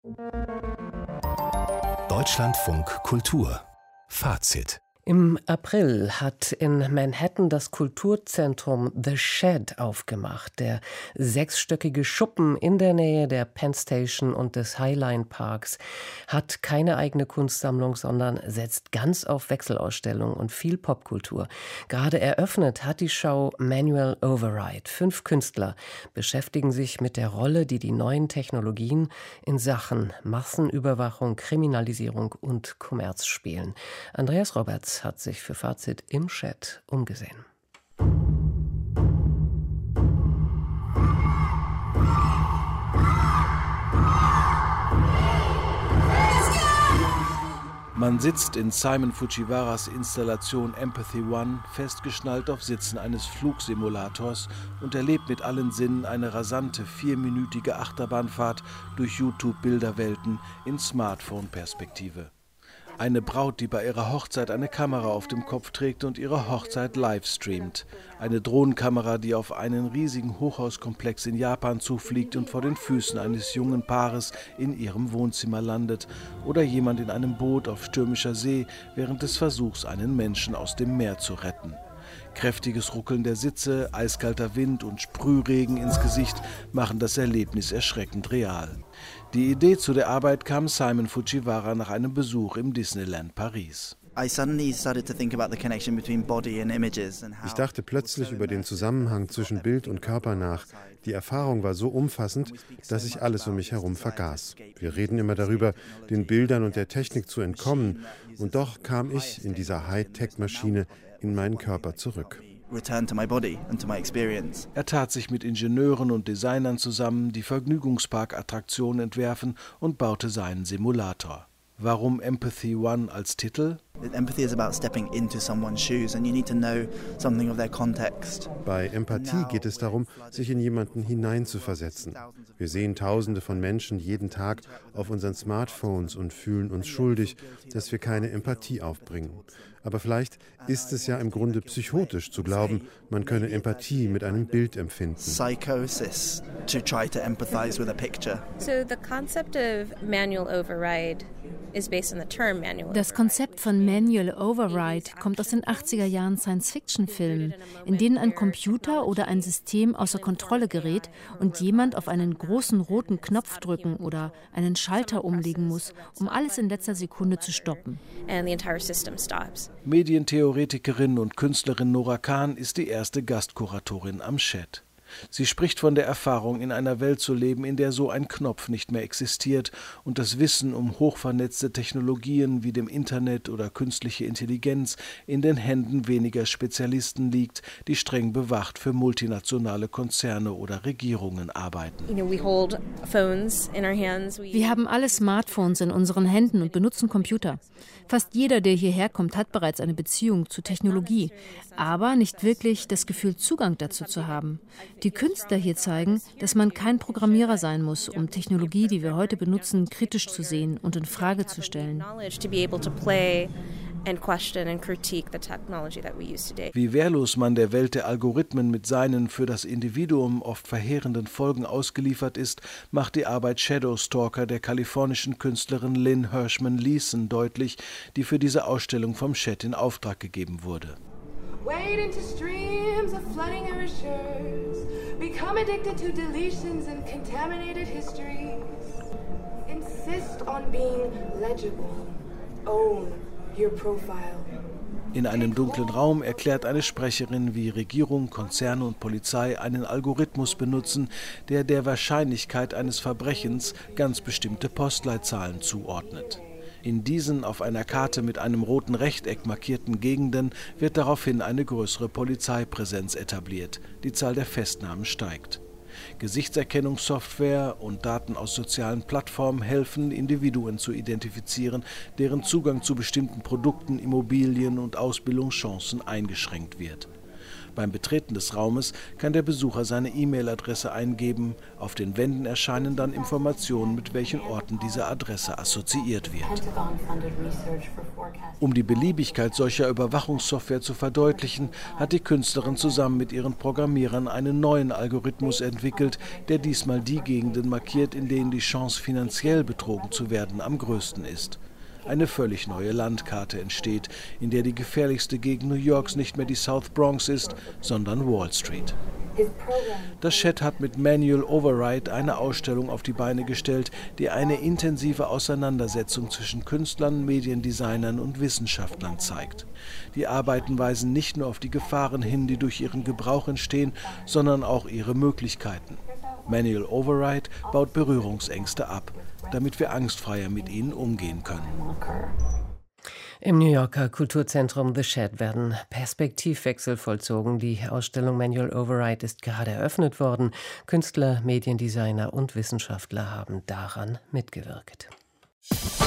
Deutschlandfunk Kultur Fazit. Im April hat in Manhattan das Kulturzentrum The Shed aufgemacht. Der 6-stöckige Schuppen in der Nähe der Penn Station und des Highline Parks hat keine eigene Kunstsammlung, sondern setzt ganz auf Wechselausstellungen und viel Popkultur. Gerade eröffnet hat die Show Manual Override. 5 Künstler beschäftigen sich mit der Rolle, die die neuen Technologien in Sachen Massenüberwachung, Kriminalisierung und Kommerz spielen. Andreas Roberts hat sich für Fazit im Chat umgesehen. Man sitzt in Simon Fujiwaras Installation Empathy One, festgeschnallt auf Sitzen eines Flugsimulators und erlebt mit allen Sinnen eine rasante 4-minütige Achterbahnfahrt durch YouTube-Bilderwelten in Smartphone-Perspektive. Eine Braut, die bei ihrer Hochzeit eine Kamera auf dem Kopf trägt und ihre Hochzeit live streamt. Eine Drohnenkamera, die auf einen riesigen Hochhauskomplex in Japan zufliegt und vor den Füßen eines jungen Paares in ihrem Wohnzimmer landet. Oder jemand in einem Boot auf stürmischer See während des Versuchs, einen Menschen aus dem Meer zu retten. Kräftiges Ruckeln der Sitze, eiskalter Wind und Sprühregen ins Gesicht machen das Erlebnis erschreckend real. Die Idee zu der Arbeit kam Simon Fujiwara nach einem Besuch im Disneyland Paris. Ich dachte plötzlich über den Zusammenhang zwischen Bild und Körper nach. Die Erfahrung war so umfassend, dass ich alles um mich herum vergaß. Wir reden immer darüber, den Bildern und der Technik zu entkommen. Und doch kam ich in dieser Hightech-Maschine in meinen Körper zurück. Er tat sich mit Ingenieuren und Designern zusammen, die Vergnügungspark-Attraktionen entwerfen, und baute seinen Simulator. Warum Empathy One als Titel? Bei Empathie geht es darum, sich in jemanden hineinzuversetzen. Wir sehen Tausende von Menschen jeden Tag auf unseren Smartphones und fühlen uns schuldig, dass wir keine Empathie aufbringen. Aber vielleicht ist es ja im Grunde psychotisch zu glauben, man könne Empathie mit einem Bild empfinden. Psychosis to try to empathize with a picture. So the concept of manual override is based on the term manual. Das Konzept von Manual Override kommt aus den 80er Jahren Science-Fiction-Filmen, in denen ein Computer oder ein System außer Kontrolle gerät und jemand auf einen großen roten Knopf drücken oder einen Schalter umlegen muss, um alles in letzter Sekunde zu stoppen. And the entire system stops. Medientheoretikerin und Künstlerin Nora Kahn ist die erste Gastkuratorin am Chat. Sie spricht von der Erfahrung, in einer Welt zu leben, in der so ein Knopf nicht mehr existiert und das Wissen um hochvernetzte Technologien wie dem Internet oder künstliche Intelligenz in den Händen weniger Spezialisten liegt, die streng bewacht für multinationale Konzerne oder Regierungen arbeiten. Wir haben alle Smartphones in unseren Händen und benutzen Computer. Fast jeder, der hierher kommt, hat bereits eine Beziehung zu Technologie, aber nicht wirklich das Gefühl, Zugang dazu zu haben. Die Künstler hier zeigen, dass man kein Programmierer sein muss, um Technologie, die wir heute benutzen, kritisch zu sehen und in Frage zu stellen. Wie wehrlos man der Welt der Algorithmen mit seinen für das Individuum oft verheerenden Folgen ausgeliefert ist, macht die Arbeit Shadowstalker der kalifornischen Künstlerin Lynn Hirschman Leeson deutlich, die für diese Ausstellung vom Chat in Auftrag gegeben wurde. Wade into streams of flooding erasures, become addicted to deletions and contaminated histories. Insist on being legible. Own your profile. In einem dunklen Raum erklärt eine Sprecherin, wie Regierung, Konzerne und Polizei einen Algorithmus benutzen, der der Wahrscheinlichkeit eines Verbrechens ganz bestimmte Postleitzahlen zuordnet. In diesen auf einer Karte mit einem roten Rechteck markierten Gegenden wird daraufhin eine größere Polizeipräsenz etabliert. Die Zahl der Festnahmen steigt. Gesichtserkennungssoftware und Daten aus sozialen Plattformen helfen, Individuen zu identifizieren, deren Zugang zu bestimmten Produkten, Immobilien und Ausbildungschancen eingeschränkt wird. Beim Betreten des Raumes kann der Besucher seine E-Mail-Adresse eingeben. Auf den Wänden erscheinen dann Informationen, mit welchen Orten diese Adresse assoziiert wird. Um die Beliebigkeit solcher Überwachungssoftware zu verdeutlichen, hat die Künstlerin zusammen mit ihren Programmierern einen neuen Algorithmus entwickelt, der diesmal die Gegenden markiert, in denen die Chance, finanziell betrogen zu werden, am größten ist. Eine völlig neue Landkarte entsteht, in der die gefährlichste Gegend New Yorks nicht mehr die South Bronx ist, sondern Wall Street. Das Shed hat mit Manual Override eine Ausstellung auf die Beine gestellt, die eine intensive Auseinandersetzung zwischen Künstlern, Mediendesignern und Wissenschaftlern zeigt. Die Arbeiten weisen nicht nur auf die Gefahren hin, die durch ihren Gebrauch entstehen, sondern auch ihre Möglichkeiten. Manual Override baut Berührungsängste ab, damit wir angstfreier mit ihnen umgehen können. Im New Yorker Kulturzentrum The Shed werden Perspektivwechsel vollzogen. Die Ausstellung Manual Override ist gerade eröffnet worden. Künstler, Mediendesigner und Wissenschaftler haben daran mitgewirkt.